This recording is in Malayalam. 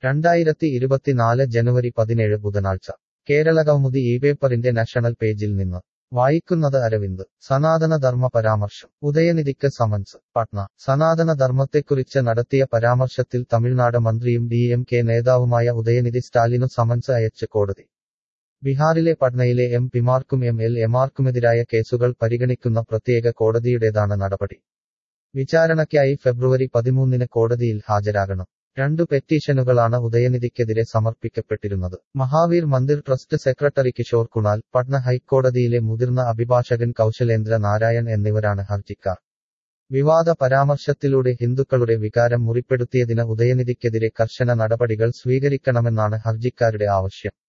2024 ജനുവരി 17 ബുധനാഴ്ച കേരളകൗമുദി ഈ പേപ്പറിന്റെ നാഷണൽ പേജിൽ നിന്ന് വായിക്കുന്നത് അരവിന്ദ് സനാതന ധർമ്മ പരാമർശം ഉദയനിധിക്ക് സമൻസ് പട്ന സനാതന ധർമ്മത്തെക്കുറിച്ച് നടത്തിയ പരാമർശത്തിൽ തമിഴ്നാട് മന്ത്രിയും DMK നേതാവുമായ ഉദയനിധി സ്റ്റാലിനു സമൻസ് അയച്ച് കോടതി ബിഹാറിലെ പട്നയിലെ MP-മാർക്കും MLA-മാർക്കുമെതിരായ കേസുകൾ പരിഗണിക്കുന്ന പ്രത്യേക കോടതിയുടേതാണ് നടപടി വിചാരണയ്ക്കായി ഫെബ്രുവരി 13 കോടതിയിൽ ഹാജരാകണം 2 പെറ്റീഷനുകളാണ് ഉദയനിധിക്കെതിരെ സമർപ്പിക്കപ്പെട്ടിരുന്നത് മഹാവീർ മന്ദിർ ട്രസ്റ്റ് സെക്രട്ടറി കിഷോർ കുണാൽ പട്ന ഹൈക്കോടതിയിലെ മുതിർന്ന അഭിഭാഷകൻ കൗശലേന്ദ്ര നാരായൺ എന്നിവരാണ് ഹർജിക്കാർ വിവാദ പരാമർശത്തിലൂടെ ഹിന്ദുക്കളുടെ വികാരം മുറിപ്പെടുത്തിയതിന് ഉദയനിധിക്കെതിരെ കർശന നടപടികൾ സ്വീകരിക്കണമെന്നാണ് ഹർജിക്കാരുടെ ആവശ്യം